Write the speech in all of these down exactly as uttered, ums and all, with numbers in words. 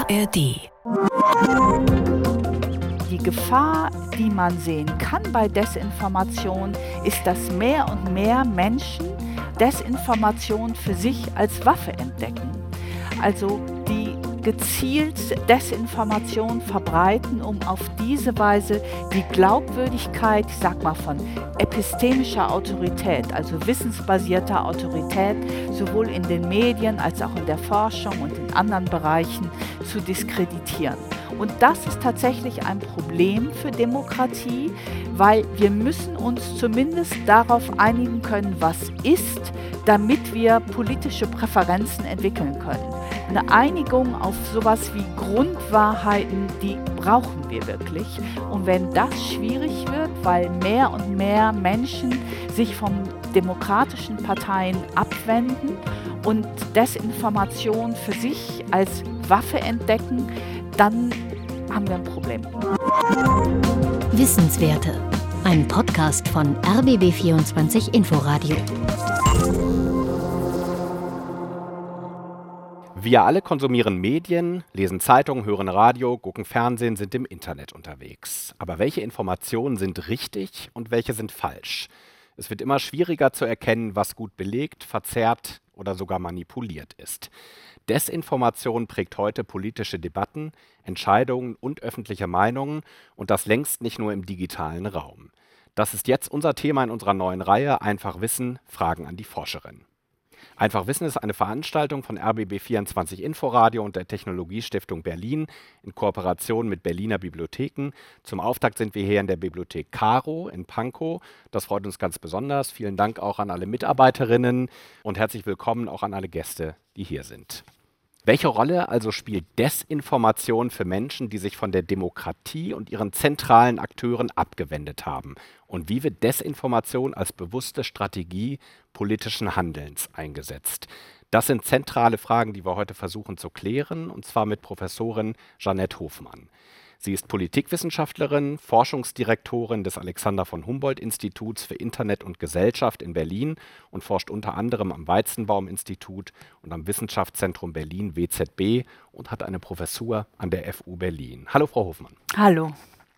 A R D. Die Gefahr, die man sehen kann bei Desinformation, ist, dass mehr und mehr Menschen Desinformation für sich als Waffe entdecken. Also die gezielt Desinformation verbreiten, um auf diese Weise die Glaubwürdigkeit, ich sag mal von epistemischer Autorität, also wissensbasierter Autorität, sowohl in den Medien als auch in der Forschung und in anderen Bereichen zu diskreditieren. Und das ist tatsächlich ein Problem für Demokratie, weil wir müssen uns zumindest darauf einigen können, was ist, damit wir politische Präferenzen entwickeln können. Eine Einigung auf sowas wie Grundwahrheiten, die brauchen wir wirklich. Und wenn das schwierig wird, weil mehr und mehr Menschen sich von demokratischen Parteien abwenden und Desinformation für sich als Waffe entdecken, dann haben wir ein Problem. Wissenswerte. Ein Podcast von R B B vierundzwanzig Inforadio. Wir alle konsumieren Medien, lesen Zeitungen, hören Radio, gucken Fernsehen, sind im Internet unterwegs. Aber welche Informationen sind richtig und welche sind falsch? Es wird immer schwieriger zu erkennen, was gut belegt, verzerrt oder sogar manipuliert ist. Desinformation prägt heute politische Debatten, Entscheidungen und öffentliche Meinungen, und das längst nicht nur im digitalen Raum. Das ist jetzt unser Thema in unserer neuen Reihe Einfach Wissen, Fragen an die Forscherin. Einfach Wissen ist eine Veranstaltung von R B B vierundzwanzig Inforadio und der Technologiestiftung Berlin in Kooperation mit Berliner Bibliotheken. Zum Auftakt sind wir hier in der Bibliothek Caro in Pankow. Das freut uns ganz besonders. Vielen Dank auch an alle Mitarbeiterinnen und herzlich willkommen auch an alle Gäste, die hier sind. Welche Rolle also spielt Desinformation für Menschen, die sich von der Demokratie und ihren zentralen Akteuren abgewendet haben? Und wie wird Desinformation als bewusste Strategie politischen Handelns eingesetzt? Das sind zentrale Fragen, die wir heute versuchen zu klären, und zwar mit Professorin Jeanette Hofmann. Sie ist Politikwissenschaftlerin, Forschungsdirektorin des Alexander von Humboldt-Instituts für Internet und Gesellschaft in Berlin und forscht unter anderem am Weizenbaum-Institut und am Wissenschaftszentrum Berlin W Z B und hat eine Professur an der F U Berlin. Hallo, Frau Hofmann. Hallo.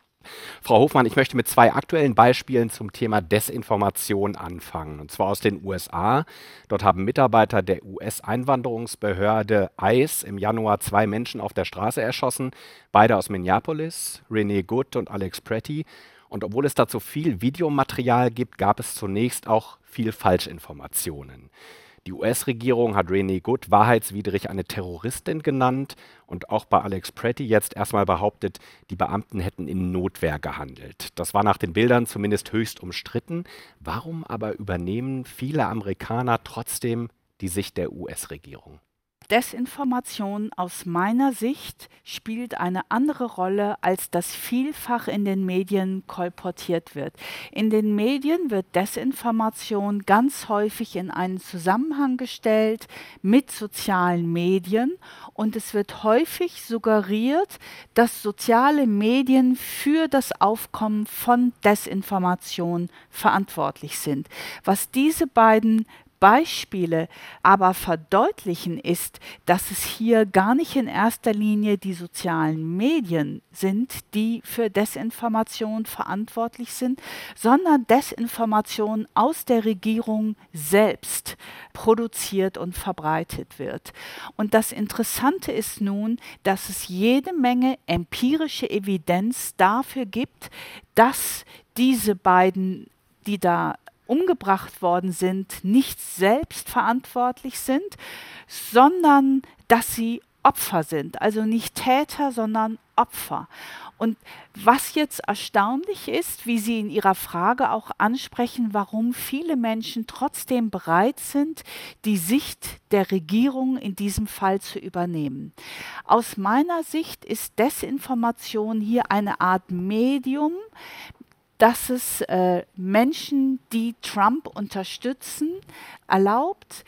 Frau Hofmann, ich möchte mit zwei aktuellen Beispielen zum Thema Desinformation anfangen, und zwar aus den U S A. Dort haben Mitarbeiter der U S-Einwanderungsbehörde ICE im Januar zwei Menschen auf der Straße erschossen, beide aus Minneapolis, Renee Good und Alex Pretty. Und obwohl es dazu viel Videomaterial gibt, gab es zunächst auch viel Falschinformationen. Die U S-Regierung hat Renee Good wahrheitswidrig eine Terroristin genannt und auch bei Alex Pretty jetzt erstmal behauptet, die Beamten hätten in Notwehr gehandelt. Das war nach den Bildern zumindest höchst umstritten. Warum aber übernehmen viele Amerikaner trotzdem die Sicht der U S-Regierung? Desinformation aus meiner Sicht spielt eine andere Rolle, als das vielfach in den Medien kolportiert wird. In den Medien wird Desinformation ganz häufig in einen Zusammenhang gestellt mit sozialen Medien, und es wird häufig suggeriert, dass soziale Medien für das Aufkommen von Desinformation verantwortlich sind. Was diese beiden Beispiele aber verdeutlichen, ist, dass es hier gar nicht in erster Linie die sozialen Medien sind, die für Desinformation verantwortlich sind, sondern Desinformation aus der Regierung selbst produziert und verbreitet wird. Und das Interessante ist nun, dass es jede Menge empirische Evidenz dafür gibt, dass diese beiden, die da umgebracht worden sind, nicht selbst verantwortlich sind, sondern dass sie Opfer sind. Also nicht Täter, sondern Opfer. Und was jetzt erstaunlich ist, wie Sie in Ihrer Frage auch ansprechen, warum viele Menschen trotzdem bereit sind, die Sicht der Regierung in diesem Fall zu übernehmen. Aus meiner Sicht ist Desinformation hier eine Art Medium, dass es äh, Menschen, die Trump unterstützen, erlaubt,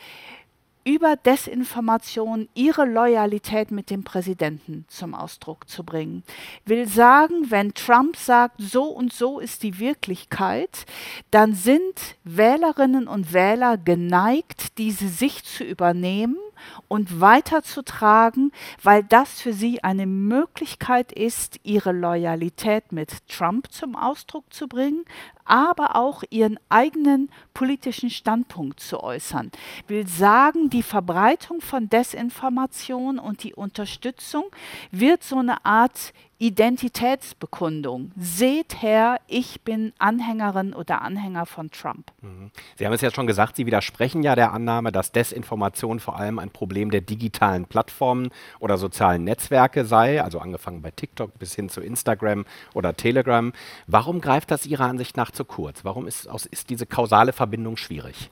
über Desinformation ihre Loyalität mit dem Präsidenten zum Ausdruck zu bringen. Will sagen, wenn Trump sagt, so und so ist die Wirklichkeit, dann sind Wählerinnen und Wähler geneigt, diese Sicht zu übernehmen und weiterzutragen, weil das für sie eine Möglichkeit ist, ihre Loyalität mit Trump zum Ausdruck zu bringen, aber auch ihren eigenen politischen Standpunkt zu äußern. Ich will sagen, die Verbreitung von Desinformation und die Unterstützung wird so eine Art Identitätsbekundung. Seht her, ich bin Anhängerin oder Anhänger von Trump. Sie haben es ja schon gesagt, Sie widersprechen ja der Annahme, dass Desinformation vor allem ein Problem der digitalen Plattformen oder sozialen Netzwerke sei, also angefangen bei TikTok bis hin zu Instagram oder Telegram. Warum greift das Ihrer Ansicht nach zu kurz? Warum ist, ist diese kausale Verbindung schwierig?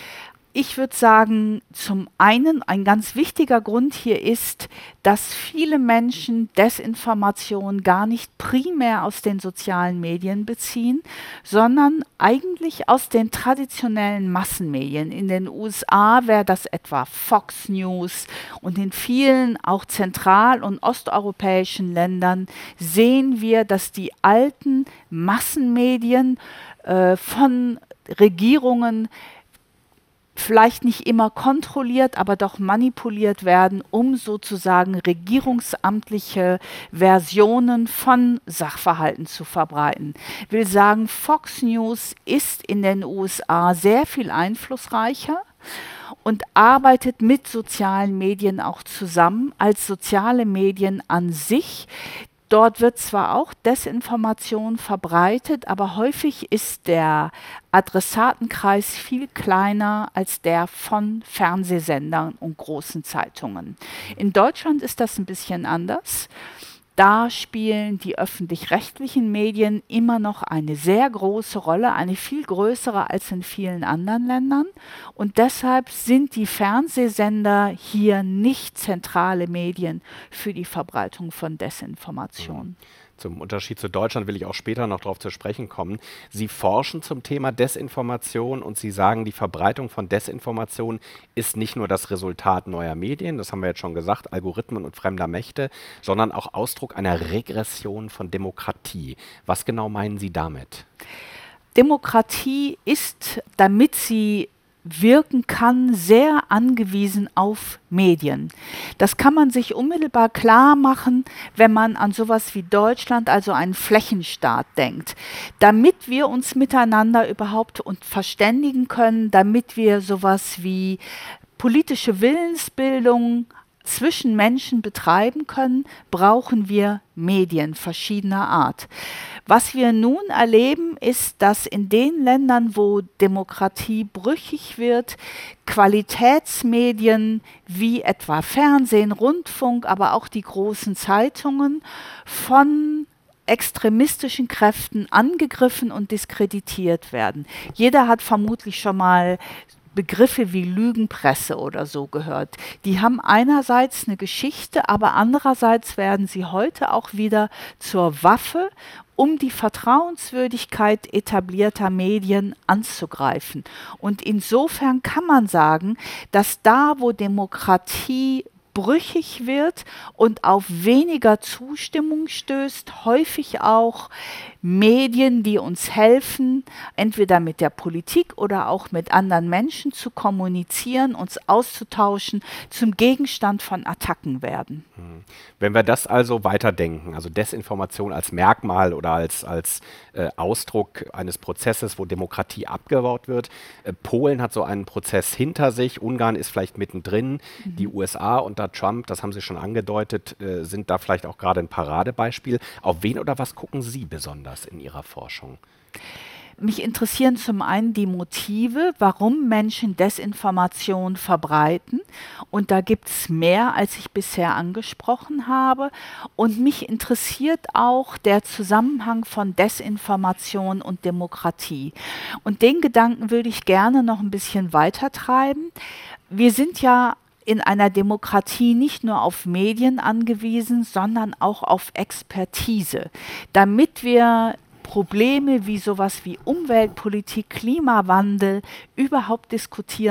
Ich würde sagen, zum einen ein ganz wichtiger Grund hier ist, dass viele Menschen Desinformation gar nicht primär aus den sozialen Medien beziehen, sondern eigentlich aus den traditionellen Massenmedien. In den U S A wäre das etwa Fox News und in vielen auch zentral- und osteuropäischen Ländern sehen wir, dass die alten Massenmedien äh, von Regierungen vielleicht nicht immer kontrolliert, aber doch manipuliert werden, um sozusagen regierungsamtliche Versionen von Sachverhalten zu verbreiten. Ich will sagen, Fox News ist in den U S A sehr viel einflussreicher und arbeitet mit sozialen Medien auch zusammen als soziale Medien an sich. Dort wird zwar auch Desinformation verbreitet, aber häufig ist der Adressatenkreis viel kleiner als der von Fernsehsendern und großen Zeitungen. In Deutschland ist das ein bisschen anders. Da spielen die öffentlich-rechtlichen Medien immer noch eine sehr große Rolle, eine viel größere als in vielen anderen Ländern. Und deshalb sind die Fernsehsender hier nicht zentrale Medien für die Verbreitung von Desinformation. Zum Unterschied zu Deutschland will ich auch später noch darauf zu sprechen kommen. Sie forschen zum Thema Desinformation und Sie sagen, die Verbreitung von Desinformation ist nicht nur das Resultat neuer Medien, das haben wir jetzt schon gesagt, Algorithmen und fremder Mächte, sondern auch Ausdruck einer Regression von Demokratie. Was genau meinen Sie damit? Demokratie ist, damit sie wirken kann, sehr angewiesen auf Medien. Das kann man sich unmittelbar klar machen, wenn man an sowas wie Deutschland, also einen Flächenstaat, denkt. Damit wir uns miteinander überhaupt und verständigen können, damit wir sowas wie politische Willensbildung zwischen Menschen betreiben können, brauchen wir Medien verschiedener Art. Was wir nun erleben, ist, dass in den Ländern, wo Demokratie brüchig wird, Qualitätsmedien wie etwa Fernsehen, Rundfunk, aber auch die großen Zeitungen von extremistischen Kräften angegriffen und diskreditiert werden. Jeder hat vermutlich schon mal Begriffe wie Lügenpresse oder so gehört. Die haben einerseits eine Geschichte, aber andererseits werden sie heute auch wieder zur Waffe, um die Vertrauenswürdigkeit etablierter Medien anzugreifen. Und insofern kann man sagen, dass da, wo Demokratie brüchig wird und auf weniger Zustimmung stößt, häufig auch Medien, die uns helfen, entweder mit der Politik oder auch mit anderen Menschen zu kommunizieren, uns auszutauschen, zum Gegenstand von Attacken werden. Wenn wir das also weiterdenken, also Desinformation als Merkmal oder als, als äh, Ausdruck eines Prozesses, wo Demokratie abgebaut wird. Äh, Polen hat so einen Prozess hinter sich, Ungarn ist vielleicht mittendrin, mhm. die U S A unter Trump, das haben Sie schon angedeutet, äh, sind da vielleicht auch gerade ein Paradebeispiel. Auf wen oder was gucken Sie besonders in Ihrer Forschung? Mich interessieren zum einen die Motive, warum Menschen Desinformation verbreiten. Und da gibt es mehr, als ich bisher angesprochen habe. Und mich interessiert auch der Zusammenhang von Desinformation und Demokratie. Und den Gedanken würde ich gerne noch ein bisschen weiter treiben. Wir sind ja in einer Demokratie nicht nur auf Medien angewiesen, sondern auch auf Expertise, damit wir Probleme wie sowas wie Umweltpolitik, Klimawandel überhaupt diskutieren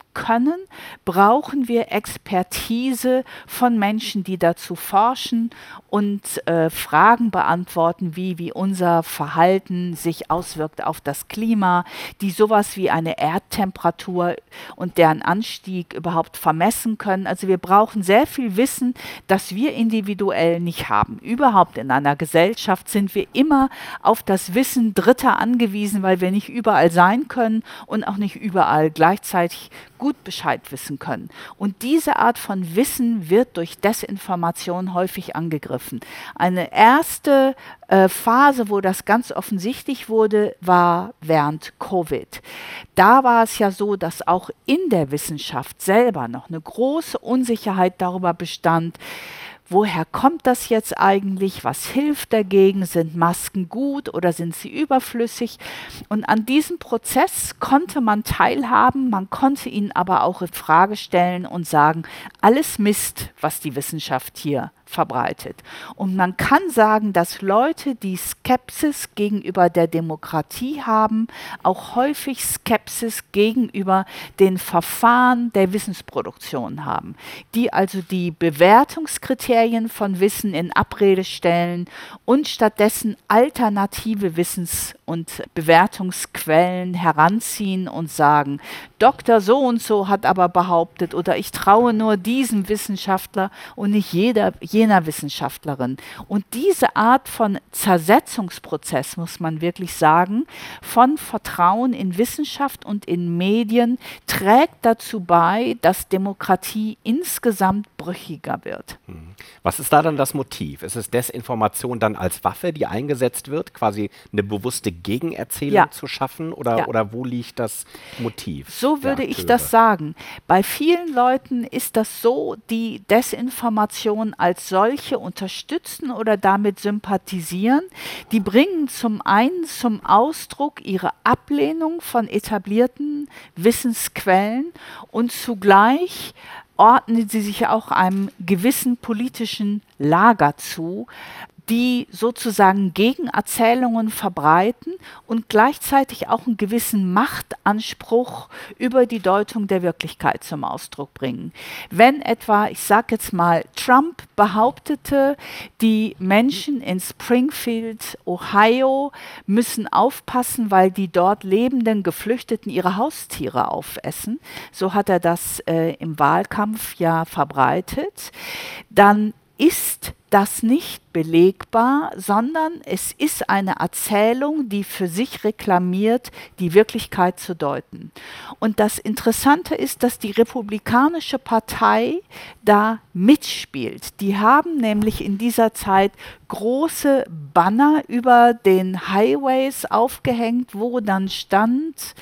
können, brauchen wir Expertise von Menschen, die dazu forschen und äh, Fragen beantworten, wie, wie unser Verhalten sich auswirkt auf das Klima, die sowas wie eine Erdtemperatur und deren Anstieg überhaupt vermessen können. Also wir brauchen sehr viel Wissen, das wir individuell nicht haben. Überhaupt in einer Gesellschaft sind wir immer auf das Wissen Dritter angewiesen, weil wir nicht überall sein können und auch nicht überall gleichzeitig gut Bescheid wissen können. Und diese Art von Wissen wird durch Desinformation häufig angegriffen. Eine erste äh, Phase, wo das ganz offensichtlich wurde, war während Covid. Da war es ja so, dass auch in der Wissenschaft selber noch eine große Unsicherheit darüber bestand, woher kommt das jetzt eigentlich? Was hilft dagegen? Sind Masken gut oder sind sie überflüssig? Und an diesem Prozess konnte man teilhaben, man konnte ihn aber auch in Frage stellen und sagen, alles Mist, was die Wissenschaft hier verbreitet. Und man kann sagen, dass Leute, die Skepsis gegenüber der Demokratie haben, auch häufig Skepsis gegenüber den Verfahren der Wissensproduktion haben, die also die Bewertungskriterien von Wissen in Abrede stellen und stattdessen alternative Wissens- und Bewertungsquellen heranziehen und sagen, Doktor so und so hat aber behauptet oder ich traue nur diesem Wissenschaftler und nicht jeder, jener Wissenschaftlerin. Und diese Art von Zersetzungsprozess, muss man wirklich sagen, von Vertrauen in Wissenschaft und in Medien trägt dazu bei, dass Demokratie insgesamt brüchiger wird. Was ist da dann das Motiv? Ist es Desinformation dann als Waffe, die eingesetzt wird, quasi eine bewusste Gegenerzählung Ja. zu schaffen? Oder, Ja. oder wo liegt das Motiv? So würde der ich Akteure? das sagen. Bei vielen Leuten ist das so, die Desinformation als solche unterstützen oder damit sympathisieren. Die bringen zum einen zum Ausdruck ihre Ablehnung von etablierten Wissensquellen und zugleich ordnen sie sich auch einem gewissen politischen Lager zu, die sozusagen Gegenerzählungen verbreiten und gleichzeitig auch einen gewissen Machtanspruch über die Deutung der Wirklichkeit zum Ausdruck bringen. Wenn etwa, ich sage jetzt mal, Trump behauptete, die Menschen in Springfield, Ohio, müssen aufpassen, weil die dort lebenden Geflüchteten ihre Haustiere aufessen, so hat er das äh, im Wahlkampf ja verbreitet, dann ist das nicht belegbar, sondern es ist eine Erzählung, die für sich reklamiert, die Wirklichkeit zu deuten. Und das Interessante ist, dass die Republikanische Partei da mitspielt. Die haben nämlich in dieser Zeit große Banner über den Highways aufgehängt, wo dann stand: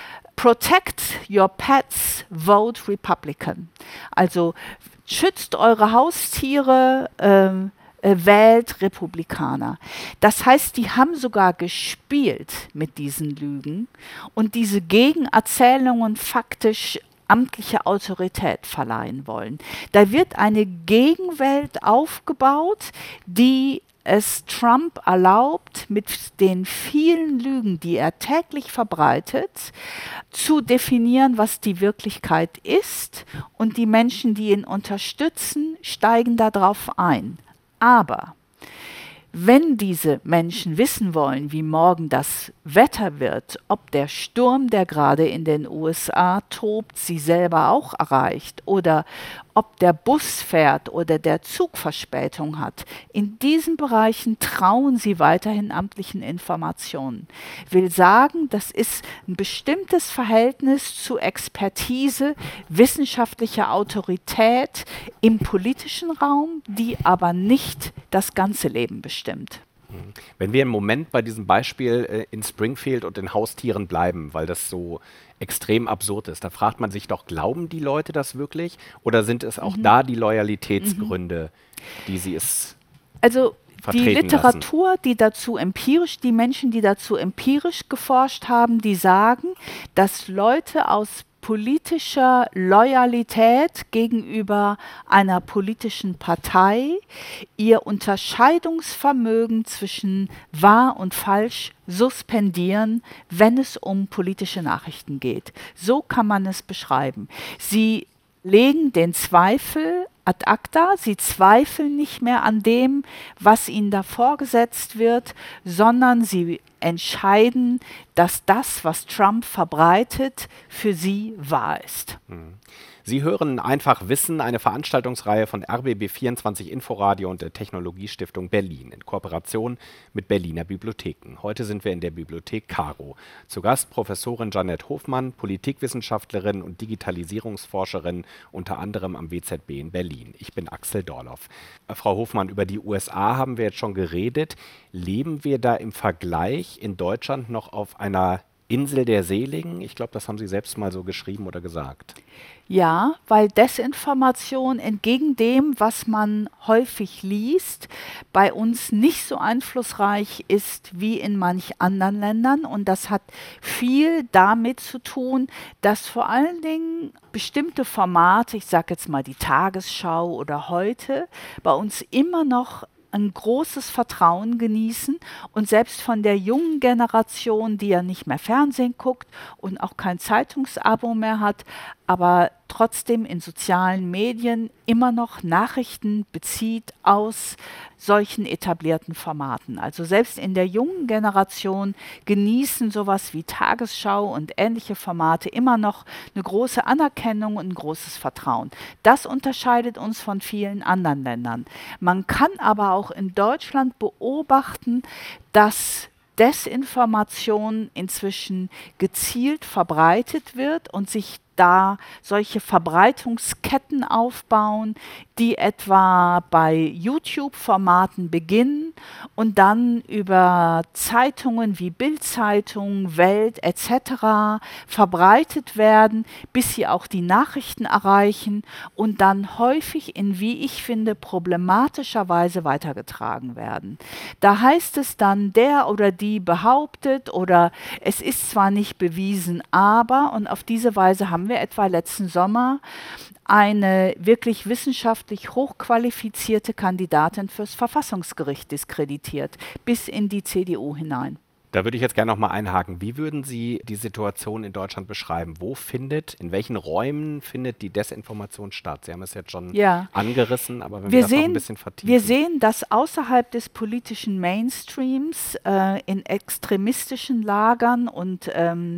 Protect your pets, vote Republican. Also schützt eure Haustiere, ähm, äh, wählt Republikaner. Das heißt, die haben sogar gespielt mit diesen Lügen und diese Gegenerzählungen faktisch amtliche Autorität verleihen wollen. Da wird eine Gegenwelt aufgebaut, die es Trump erlaubt, mit den vielen Lügen, die er täglich verbreitet, zu definieren, was die Wirklichkeit ist. Und die Menschen, die ihn unterstützen, steigen darauf ein. Aber wenn diese Menschen wissen wollen, wie morgen das Wetter wird, ob der Sturm, der gerade in den U S A tobt, sie selber auch erreicht oder ob der Bus fährt oder der Zug Verspätung hat, in diesen Bereichen trauen sie weiterhin amtlichen Informationen. Will sagen, das ist ein bestimmtes Verhältnis zu Expertise, wissenschaftlicher Autorität im politischen Raum, die aber nicht das ganze Leben bestimmt. Wenn wir im Moment bei diesem Beispiel äh, in Springfield und den Haustieren bleiben, weil das so extrem absurd ist, da fragt man sich doch, glauben die Leute das wirklich? Oder sind es auch mhm. da die Loyalitätsgründe, mhm. die sie es Also die vertreten Literatur, lassen? die dazu empirisch, die Menschen, die dazu empirisch geforscht haben, die sagen, dass Leute aus politischer Loyalität gegenüber einer politischen Partei ihr Unterscheidungsvermögen zwischen wahr und falsch suspendieren, wenn es um politische Nachrichten geht. So kann man es beschreiben. Sie legen den Zweifel ad acta, sie zweifeln nicht mehr an dem, was ihnen da vorgesetzt wird, sondern sie entscheiden, dass das, was Trump verbreitet, für sie wahr ist. Sie hören Einfach Wissen, eine Veranstaltungsreihe von R B B vierundzwanzig Inforadio und der Technologiestiftung Berlin in Kooperation mit Berliner Bibliotheken. Heute sind wir in der Bibliothek Caro. Zu Gast Professorin Jeanette Hofmann, Politikwissenschaftlerin und Digitalisierungsforscherin, unter anderem am W Z B in Berlin. Ich bin Axel Dorloff. Äh, Frau Hofmann, über die U S A haben wir jetzt schon geredet. Leben wir da im Vergleich in Deutschland noch auf einer Insel der Seligen? Ich glaube, das haben Sie selbst mal so geschrieben oder gesagt. Ja, weil Desinformation entgegen dem, was man häufig liest, bei uns nicht so einflussreich ist wie in manch anderen Ländern. Und das hat viel damit zu tun, dass vor allen Dingen bestimmte Formate, ich sage jetzt mal die Tagesschau oder Heute, bei uns immer noch ein großes Vertrauen genießen und selbst von der jungen Generation, die ja nicht mehr Fernsehen guckt und auch kein Zeitungsabo mehr hat, aber trotzdem in sozialen Medien immer noch Nachrichten bezieht aus solchen etablierten Formaten. Also selbst in der jungen Generation genießen sowas wie Tagesschau und ähnliche Formate immer noch eine große Anerkennung und ein großes Vertrauen. Das unterscheidet uns von vielen anderen Ländern. Man kann aber auch in Deutschland beobachten, dass Desinformation inzwischen gezielt verbreitet wird und sich da solche Verbreitungsketten aufbauen, die etwa bei YouTube-Formaten beginnen und dann über Zeitungen wie Bild-Zeitung, Welt et cetera verbreitet werden, bis sie auch die Nachrichten erreichen und dann häufig in, wie ich finde, problematischer Weise weitergetragen werden. Da heißt es dann, der oder die behauptet oder es ist zwar nicht bewiesen, aber, und auf diese Weise haben wir etwa letzten Sommer eine wirklich wissenschaftlich hochqualifizierte Kandidatin fürs Verfassungsgericht diskreditiert, bis in die C D U hinein. Da würde ich jetzt gerne noch mal einhaken. Wie würden Sie die Situation in Deutschland beschreiben? Wo findet, in welchen Räumen findet die Desinformation statt? Sie haben es jetzt schon ja. angerissen, aber wenn wir, wir das sehen, noch ein bisschen vertiefen. Wir sehen, dass außerhalb des politischen Mainstreams äh, in extremistischen Lagern und ähm,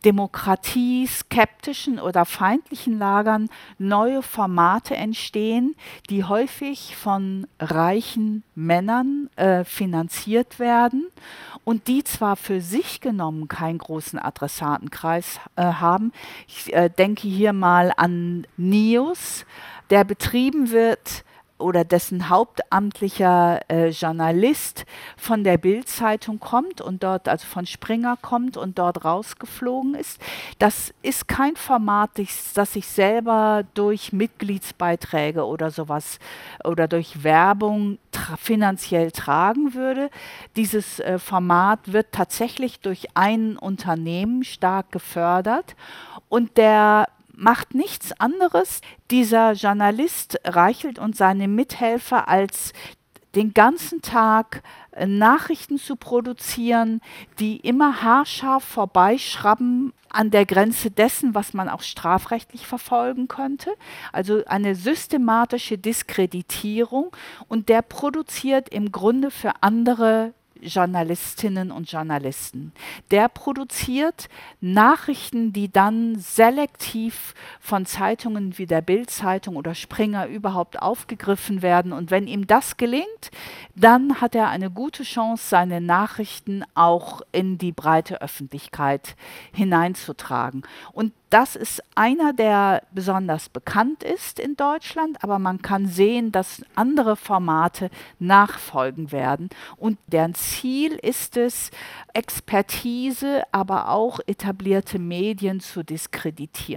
demokratieskeptischen oder feindlichen Lagern neue Formate entstehen, die häufig von reichen Männern äh, finanziert werden und die zwar für sich genommen keinen großen Adressatenkreis äh, haben. Ich äh, denke hier mal an Nius, der betrieben wird oder dessen hauptamtlicher äh, Journalist von der Bild-Zeitung kommt und dort, also von Springer kommt und dort rausgeflogen ist. Das ist kein Format, das sich selber durch Mitgliedsbeiträge oder sowas oder durch Werbung tra- finanziell tragen würde. Dieses äh, Format wird tatsächlich durch ein Unternehmen stark gefördert und der macht nichts anderes, dieser Journalist Reichelt und seine Mithelfer, als den ganzen Tag äh, Nachrichten zu produzieren, die immer haarscharf vorbeischrauben an der Grenze dessen, was man auch strafrechtlich verfolgen könnte. Also eine systematische Diskreditierung und der produziert im Grunde für andere Journalistinnen und Journalisten. Der produziert Nachrichten, die dann selektiv von Zeitungen wie der Bild-Zeitung oder Springer überhaupt aufgegriffen werden. Und wenn ihm das gelingt, dann hat er eine gute Chance, seine Nachrichten auch in die breite Öffentlichkeit hineinzutragen. Und das ist einer, der besonders bekannt ist in Deutschland, aber man kann sehen, dass andere Formate nachfolgen werden. Und deren Ziel ist es, Expertise, aber auch etablierte Medien zu diskreditieren.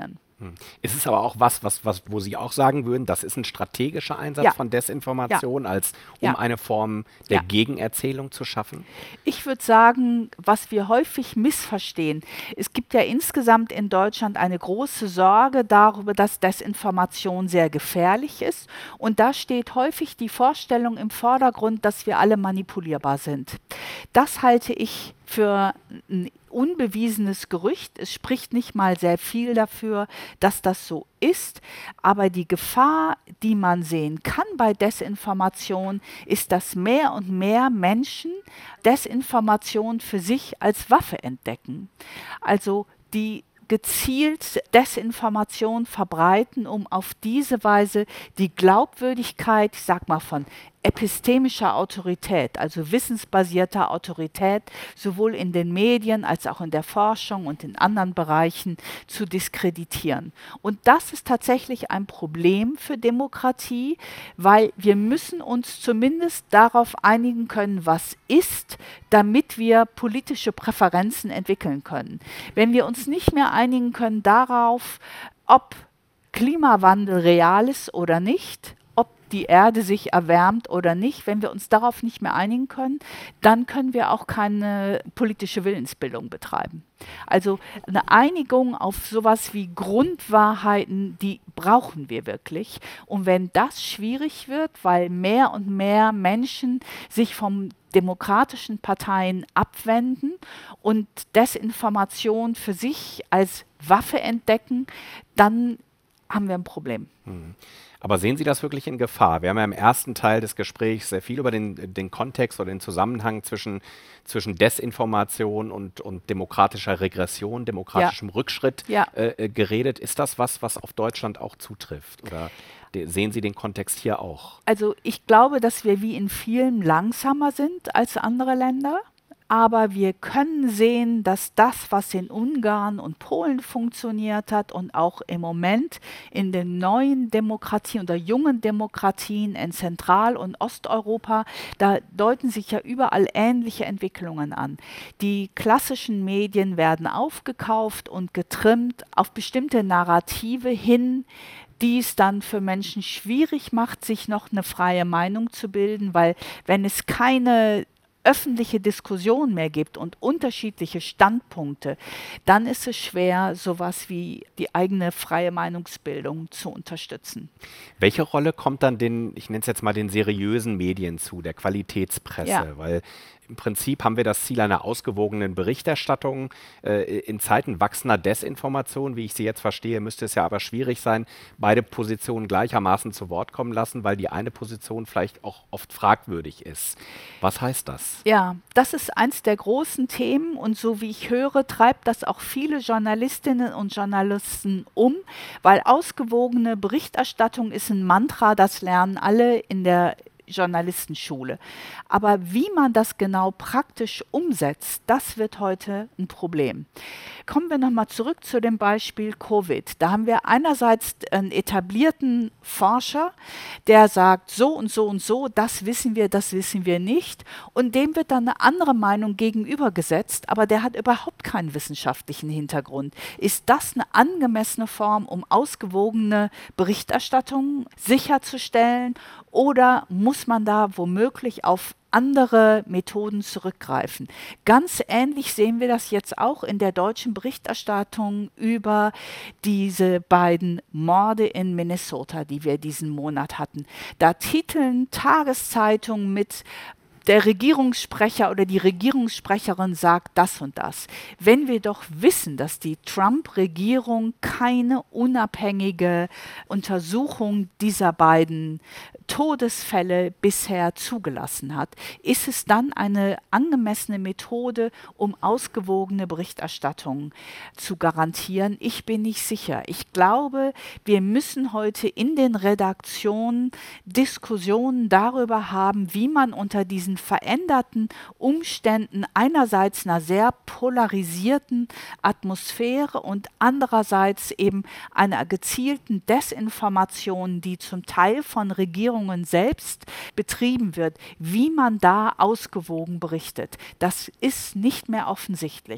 Ist es aber auch was, was, was, wo Sie auch sagen würden, das ist ein strategischer Einsatz Ja. von Desinformation, als um Ja. eine Form der Ja. Gegenerzählung zu schaffen? Ich würde sagen, was wir häufig missverstehen, es gibt ja insgesamt in Deutschland eine große Sorge darüber, dass Desinformation sehr gefährlich ist. Und da steht häufig die Vorstellung im Vordergrund, dass wir alle manipulierbar sind. Das halte ich für ein unbewiesenes Gerücht. Es spricht nicht mal sehr viel dafür, dass das so ist. Aber die Gefahr, die man sehen kann bei Desinformation, ist, dass mehr und mehr Menschen Desinformation für sich als Waffe entdecken. Also die gezielt Desinformation verbreiten, um auf diese Weise die Glaubwürdigkeit, ich sag mal von epistemischer Autorität, also wissensbasierter Autorität, sowohl in den Medien als auch in der Forschung und in anderen Bereichen zu diskreditieren. Und das ist tatsächlich ein Problem für Demokratie, weil wir müssen uns zumindest darauf einigen können, was ist, damit wir politische Präferenzen entwickeln können. Wenn wir uns nicht mehr einigen können darauf, ob Klimawandel real ist oder nicht, ob die Erde sich erwärmt oder nicht, wenn wir uns darauf nicht mehr einigen können, dann können wir auch keine politische Willensbildung betreiben. Also eine Einigung auf sowas wie Grundwahrheiten, die brauchen wir wirklich. Und wenn das schwierig wird, weil mehr und mehr Menschen sich vom demokratischen Parteien abwenden und Desinformation für sich als Waffe entdecken, dann haben wir ein Problem. Hm. Aber sehen Sie das wirklich in Gefahr? Wir haben ja im ersten Teil des Gesprächs sehr viel über den, den Kontext oder den Zusammenhang zwischen, zwischen Desinformation und, und demokratischer Regression, demokratischem ja. Rückschritt ja. äh, geredet. Ist das was, was auf Deutschland auch zutrifft? Oder de, sehen Sie den Kontext hier auch? Also ich glaube, dass wir wie in vielen langsamer sind als andere Länder. Aber wir können sehen, dass das, was in Ungarn und Polen funktioniert hat und auch im Moment in den neuen Demokratien oder jungen Demokratien in Zentral- und Osteuropa, da deuten sich ja überall ähnliche Entwicklungen an. Die klassischen Medien werden aufgekauft und getrimmt auf bestimmte Narrative hin, die es dann für Menschen schwierig macht, sich noch eine freie Meinung zu bilden, weil wenn es keine öffentliche Diskussion mehr gibt und unterschiedliche Standpunkte, dann ist es schwer, sowas wie die eigene freie Meinungsbildung zu unterstützen. Welche Rolle kommt dann den, ich nenne es jetzt mal den seriösen Medien zu, der Qualitätspresse? Ja. Weil im Prinzip haben wir das Ziel einer ausgewogenen Berichterstattung. Äh, in Zeiten wachsender Desinformation, wie ich sie jetzt verstehe, müsste es ja aber schwierig sein, beide Positionen gleichermaßen zu Wort kommen lassen, weil die eine Position vielleicht auch oft fragwürdig ist. Was heißt das? Ja, das ist eins der großen Themen und so wie ich höre, treibt das auch viele Journalistinnen und Journalisten um, weil ausgewogene Berichterstattung ist ein Mantra, das lernen alle in der Journalistenschule. Aber wie man das genau praktisch umsetzt, das wird heute ein Problem. Kommen wir nochmal zurück zu dem Beispiel Covid. Da haben wir einerseits einen etablierten Forscher, der sagt, so und so und so, das wissen wir, das wissen wir nicht. Und dem wird dann eine andere Meinung gegenübergesetzt, aber der hat überhaupt keinen wissenschaftlichen Hintergrund. Ist das eine angemessene Form, um ausgewogene Berichterstattung sicherzustellen? Oder muss man da womöglich auf andere Methoden zurückgreifen? Ganz ähnlich sehen wir das jetzt auch in der deutschen Berichterstattung über diese beiden Morde in Minnesota, die wir diesen Monat hatten. Da titeln Tageszeitungen mit: Der Regierungssprecher oder die Regierungssprecherin sagt das und das. Wenn wir doch wissen, dass die Trump-Regierung keine unabhängige Untersuchung dieser beiden Todesfälle bisher zugelassen hat, ist es dann eine angemessene Methode, um ausgewogene Berichterstattung zu garantieren? Ich bin nicht sicher. Ich glaube, wir müssen heute in den Redaktionen Diskussionen darüber haben, wie man unter diesen veränderten Umständen einerseits einer sehr polarisierten Atmosphäre und andererseits eben einer gezielten Desinformation, die zum Teil von Regierungen selbst betrieben wird, wie man da ausgewogen berichtet. Das ist nicht mehr offensichtlich.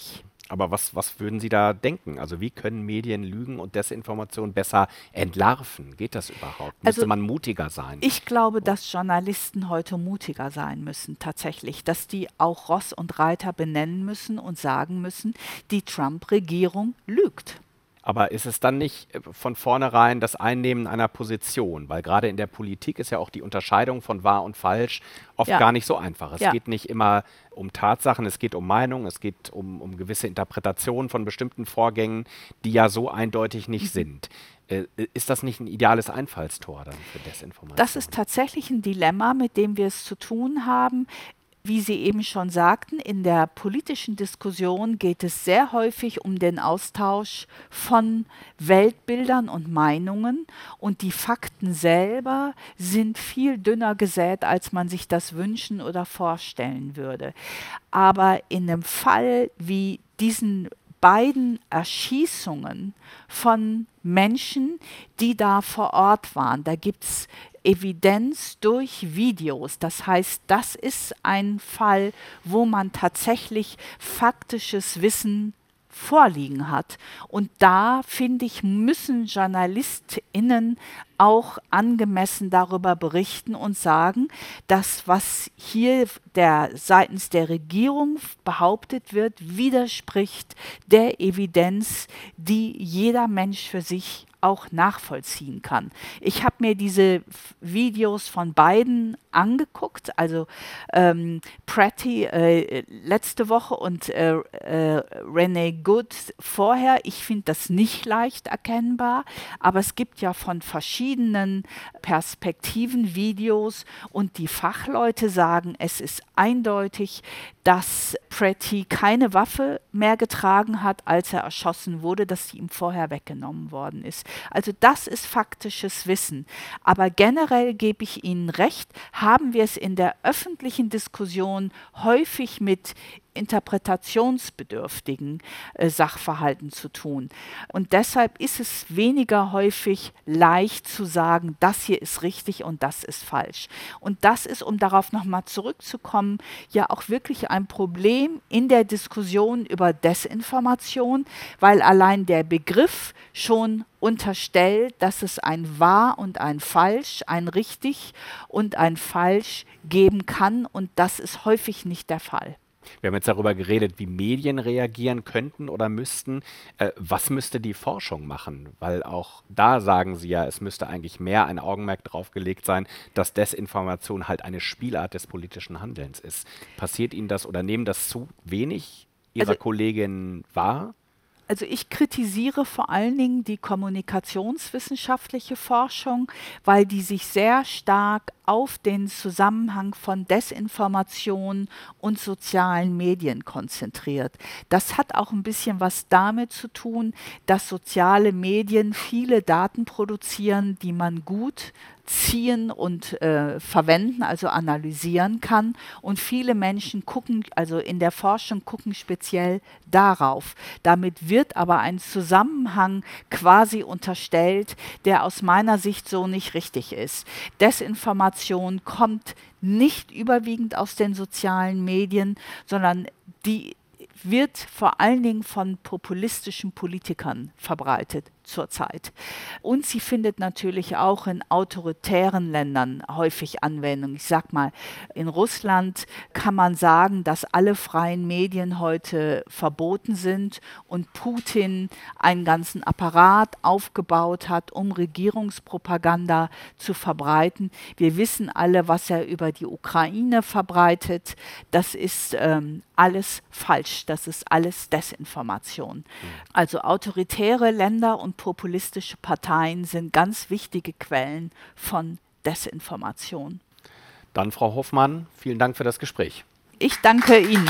Aber was, was würden Sie da denken? Also wie können Medien Lügen und Desinformation besser entlarven? Geht das überhaupt? Müsste Also man mutiger sein? ich glaube, dass Journalisten heute mutiger sein müssen, tatsächlich, dass die auch Ross und Reiter benennen müssen und sagen müssen, die Trump-Regierung lügt. Aber ist es dann nicht äh, von vornherein das Einnehmen einer Position? Weil gerade in der Politik ist ja auch die Unterscheidung von wahr und falsch oft Ja, gar nicht so einfach. Es ja. geht nicht immer um Tatsachen, es geht um Meinung, es geht um, um gewisse Interpretationen von bestimmten Vorgängen, die ja so eindeutig nicht sind. Äh, ist das nicht ein ideales Einfallstor dann für Desinformation? Das ist tatsächlich ein Dilemma, mit dem wir es zu tun haben. Wie Sie eben schon sagten, in der politischen Diskussion geht es sehr häufig um den Austausch von Weltbildern und Meinungen und die Fakten selber sind viel dünner gesät, als man sich das wünschen oder vorstellen würde. Aber in einem Fall wie diesen beiden Erschießungen von Menschen, die da vor Ort waren, da gibt es Evidenz durch Videos. Das heißt, das ist ein Fall, wo man tatsächlich faktisches Wissen vorliegen hat. Und da, finde ich, müssen JournalistInnen auch angemessen darüber berichten und sagen, dass was hier der, seitens der Regierung behauptet wird, widerspricht der Evidenz, die jeder Mensch für sich auch nachvollziehen kann. Ich habe mir diese Videos von beiden angeguckt, also ähm, Prati äh, letzte Woche und äh, äh, Renee Good vorher. Ich finde das nicht leicht erkennbar, aber es gibt ja von verschiedenen Perspektiven Videos und die Fachleute sagen, es ist eindeutig, dass Prati keine Waffe mehr getragen hat, als er erschossen wurde, dass sie ihm vorher weggenommen worden ist. Also das ist faktisches Wissen. Aber generell gebe ich Ihnen recht, haben wir es in der öffentlichen Diskussion häufig mit interpretationsbedürftigen äh, Sachverhalten zu tun. Und deshalb ist es weniger häufig leicht zu sagen, das hier ist richtig und das ist falsch. Und das ist, um darauf nochmal zurückzukommen, ja auch wirklich ein Problem in der Diskussion über Desinformation, weil allein der Begriff schon unterstellt, dass es ein Wahr und ein Falsch, ein Richtig und ein Falsch geben kann. Und das ist häufig nicht der Fall. Wir haben jetzt darüber geredet, wie Medien reagieren könnten oder müssten. Äh, was müsste die Forschung machen? Weil auch da sagen Sie ja, es müsste eigentlich mehr ein Augenmerk drauf gelegt sein, dass Desinformation halt eine Spielart des politischen Handelns ist. Passiert Ihnen das oder nehmen das zu wenig Ihrer Also, Kolleginnen wahr? Also ich kritisiere vor allen Dingen die kommunikationswissenschaftliche Forschung, weil die sich sehr stark auf den Zusammenhang von Desinformation und sozialen Medien konzentriert. Das hat auch ein bisschen was damit zu tun, dass soziale Medien viele Daten produzieren, die man gut ziehen und äh, verwenden, also analysieren kann. Und viele Menschen gucken, also in der Forschung gucken speziell darauf. Damit wird aber ein Zusammenhang quasi unterstellt, der aus meiner Sicht so nicht richtig ist. Desinformation kommt nicht überwiegend aus den sozialen Medien, sondern die wird vor allen Dingen von populistischen Politikern verbreitet zurzeit. Und sie findet natürlich auch in autoritären Ländern häufig Anwendung. Ich sag mal, in Russland kann man sagen, dass alle freien Medien heute verboten sind und Putin einen ganzen Apparat aufgebaut hat, um Regierungspropaganda zu verbreiten. Wir wissen alle, was er über die Ukraine verbreitet. Das ist ähm, alles falsch. Das ist alles Desinformation. Mhm. Also autoritäre Länder und populistische Parteien sind ganz wichtige Quellen von Desinformation. Dann, Frau Hofmann, vielen Dank für das Gespräch. Ich danke Ihnen.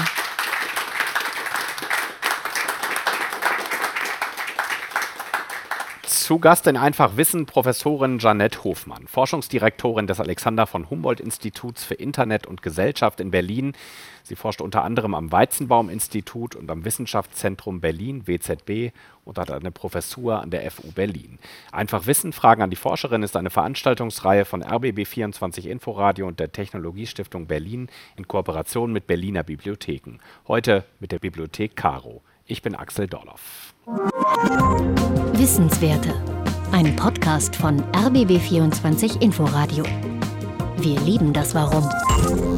Zu Gast in Einfach Wissen Professorin Jeanette Hofmann, Forschungsdirektorin des Alexander von Humboldt-Instituts für Internet und Gesellschaft in Berlin. Sie forscht unter anderem am Weizenbaum-Institut und am Wissenschaftszentrum Berlin, W Z B, und hat eine Professur an der F U Berlin. Einfach Wissen, Fragen an die Forscherin ist eine Veranstaltungsreihe von R B B vierundzwanzig Inforadio und der Technologiestiftung Berlin in Kooperation mit Berliner Bibliotheken. Heute mit der Bibliothek Caro. Ich bin Axel Dorloff. Wissenswerte. Ein Podcast von R B B vierundzwanzig Inforadio. Wir lieben das Warum.